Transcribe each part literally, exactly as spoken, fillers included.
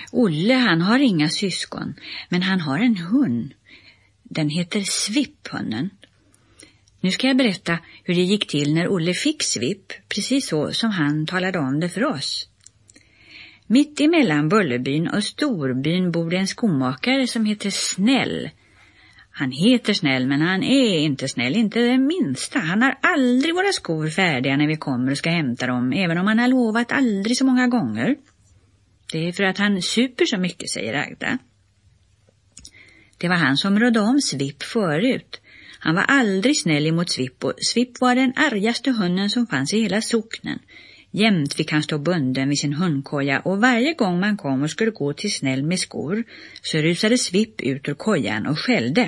Olle, han har inga syskon, men han har en hund. Den heter Svipp-hunden. Nu ska jag berätta hur det gick till när Olle fick Svipp, precis så som han talade om det för oss. Mitt emellan Bullerbyn och Storbyn bor en skomakare som heter Snäll. Han heter Snäll, men han är inte snäll, inte det minsta. Han har aldrig våra skor färdiga när vi kommer och ska hämta dem, även om han har lovat aldrig så många gånger. Det är för att han super så mycket, säger Agda. Det var han som rådde om Svipp förut. Han var aldrig snäll emot Svipp, och Svipp var den argaste hunden som fanns i hela socknen. Jämt fick han stå bunden vid sin hundkoja, och varje gång man kom och skulle gå till Snäll med skor så rusade Svipp ut ur kojan och skällde.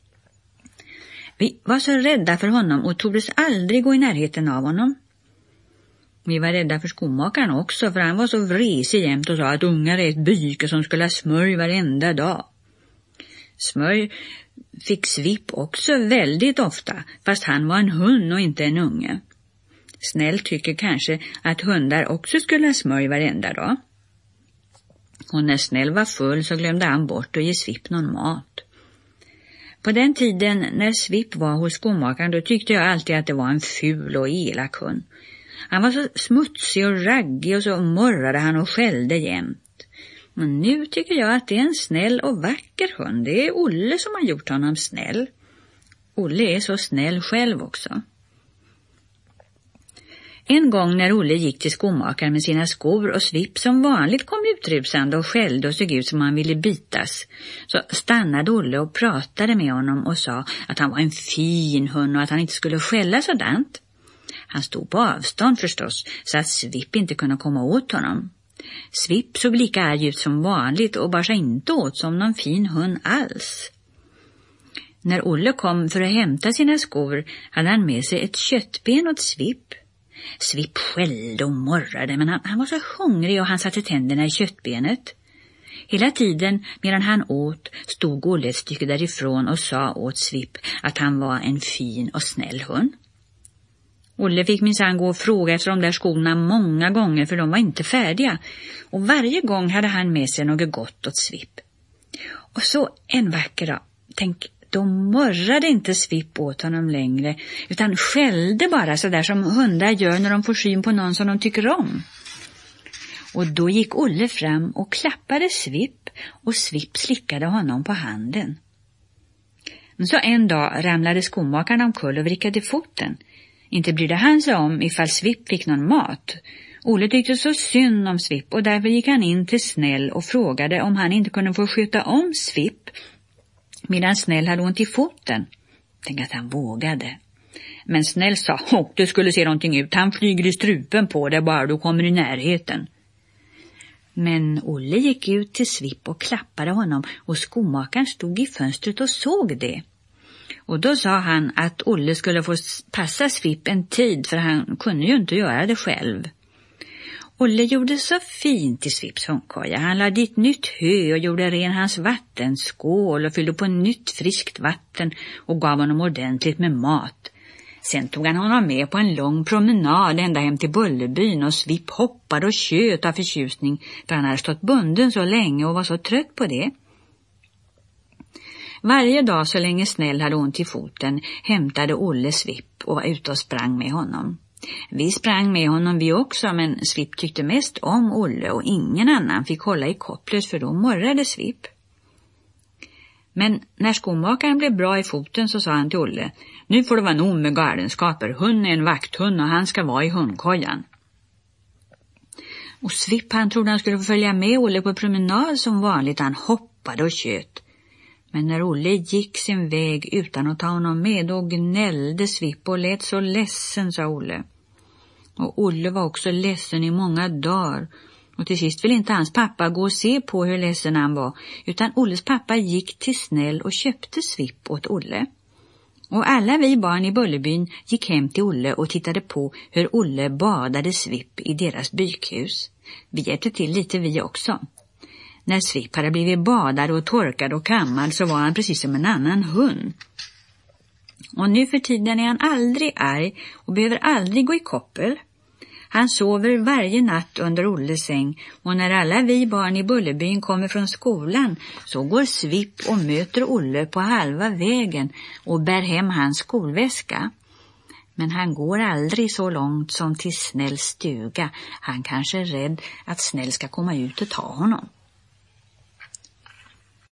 Vi var så rädda för honom och tordes aldrig gå i närheten av honom. Vi var rädda för skomakaren också, för han var så vresig jämt och sa att ungar är ett byke som skulle ha smörj varenda dag. Smörj fick Svipp också väldigt ofta, fast han var en hund och inte en unge. Snäll tycker kanske att hundar också skulle ha smörj varenda dag. Och när Snäll var full så glömde han bort att ge Svipp någon mat. På den tiden när Svipp var hos skomakaren, då tyckte jag alltid att det var en ful och elak hund. Han var så smutsig och raggig, och så morrade han och skällde jämt. Men nu tycker jag att det är en snäll och vacker hund. Det är Olle som har gjort honom snäll. Olle är så snäll själv också. En gång när Olle gick till skomakaren med sina skor och Svipp som vanligt kom utrusande och skällde och såg ut som han ville bitas, så stannade Olle och pratade med honom och sa att han var en fin hund och att han inte skulle skälla sådant. Han stod på avstånd förstås, så att Svipp inte kunde komma åt honom. Svipp såg lika arg ut som vanligt och bara inte åt som någon fin hund alls. När Olle kom för att hämta sina skor hade han med sig ett köttben åt Svipp. Svipp skällde och morrade, men han, han var så hungrig och han satte tänderna i köttbenet. Hela tiden medan han åt stod Olle ett stycke därifrån och sa åt Svipp att han var en fin och snäll hund. Olle fick minsann gå och fråga efter de där skorna många gånger, för de var inte färdiga. Och varje gång hade han med sig något gott åt Svipp. Och så en vacker dag, tänk, då morrade inte Svipp åt honom längre, utan skällde bara så där som hundar gör när de får syn på någon som de tycker om. Och då gick Olle fram och klappade Svipp, och Svipp slickade honom på handen. Men så en dag ramlade skomakaren omkull och vrickade foten. Inte brydde han sig om ifall Svipp fick någon mat. Olle tyckte så synd om Svipp, och därför gick han in till Snäll och frågade om han inte kunde få sköta om Svipp medan Snäll hade ont i foten. Tänk att han vågade. Men Snäll sa, åh, du skulle se någonting ut. Han flyger i strupen på dig bara du kommer i närheten. Men Olle gick ut till Svipp och klappade honom, och skomakaren stod i fönstret och såg det. Och då sa han att Olle skulle få passa Svipp en tid, för han kunde ju inte göra det själv. Olle gjorde så fint i Svipps hundkoja. Han lade dit nytt hö och gjorde ren hans vattenskål och fyllde på nytt friskt vatten och gav honom ordentligt med mat. Sen tog han honom med på en lång promenad ända hem till Bullerbyn, och Svipp hoppade och tjöt av förtjusning, för han hade stått bunden så länge och var så trött på det. Varje dag så länge Snäll hade ont i foten hämtade Olle Svipp och var ute och sprang med honom. Vi sprang med honom vi också, men Svipp tyckte mest om Olle och ingen annan fick hålla i kopplet, för då morrade Svipp. Men när skomakaren blev bra i foten så sa han till Olle, nu får det vara nog med galenskaper, hund är en vakthund och han ska vara i hundkojan. Och Svipp, han trodde han skulle få följa med Olle på promenad som vanligt. Han hoppade och tjöt. Men när Olle gick sin väg utan att ta honom med, då gnällde Svipp och lät så ledsen, sa Olle. Och Olle var också ledsen i många dagar. Och till sist ville inte hans pappa gå och se på hur ledsen han var, utan Olles pappa gick till Snäll och köpte Svipp åt Olle. Och alla vi barn i Bullerbyn gick hem till Olle och tittade på hur Olle badade Svipp i deras bykhus. Vi hjälpte till lite vi också. När Svipp hade blivit badad och torkad och kammad så var han precis som en annan hund. Och nu för tiden är han aldrig arg och behöver aldrig gå i koppel. Han sover varje natt under Olles säng, och när alla vi barn i Bullerbyn kommer från skolan så går Svipp och möter Olle på halva vägen och bär hem hans skolväska. Men han går aldrig så långt som till Snälls stuga. Han kanske är rädd att Snäll ska komma ut och ta honom.